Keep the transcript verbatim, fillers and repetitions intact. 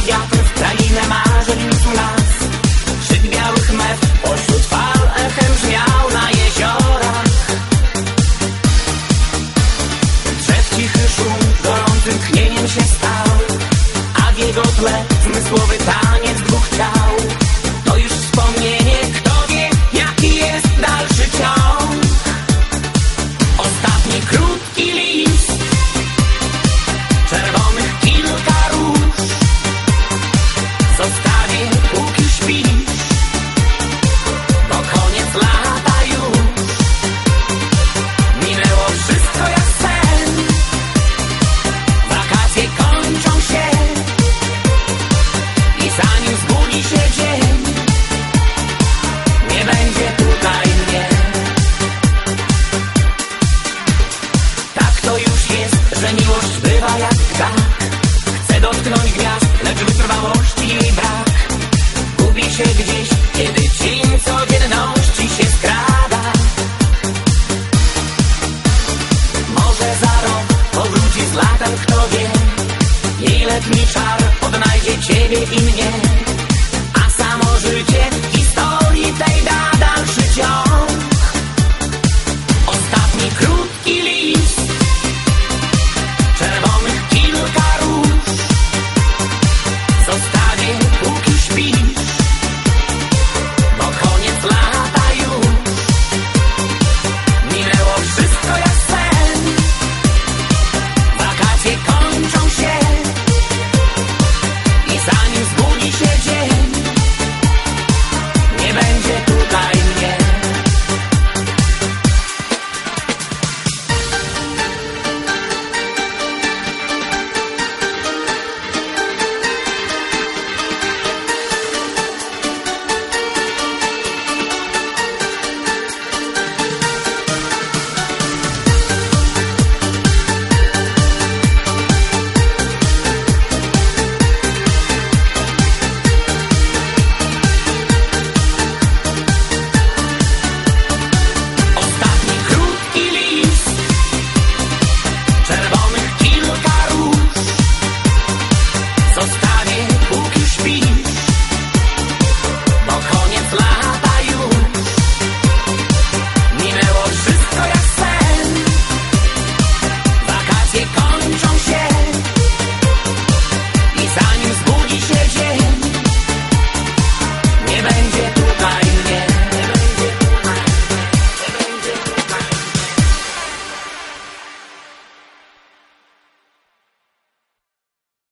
wiatr w krainę marzeń niósł nas. Szyb białych mew pośród fal echem brzmiał na jeziorach. Drzew cichy szum gorącym tchnieniem się stał, a w jego tle zmysłowy taniec dwóch ciał. To już wspomnienie, kto wie, jaki jest dalszy ciąg. Ostatni krótki list, czerwonych kilka róż, zostawię póki śpisz, bo koniec lata już. Minęło wszystko jak sen, wakacje kończą się i zanim zbudzi się dzień, nie będzie tutaj mnie. Tak to już jest, że miłość bywa jak ptak. Chce dotknąć gwiazd, lecz wytrwałości jej brak. Gubi się gdzieś, kiedy cień codzienności się skrada. Może za rok powróci z latem, kto wie. Jej letni czar odnajdzie ciebie i mnie, a samo życie historii tej da dalszy ciąg.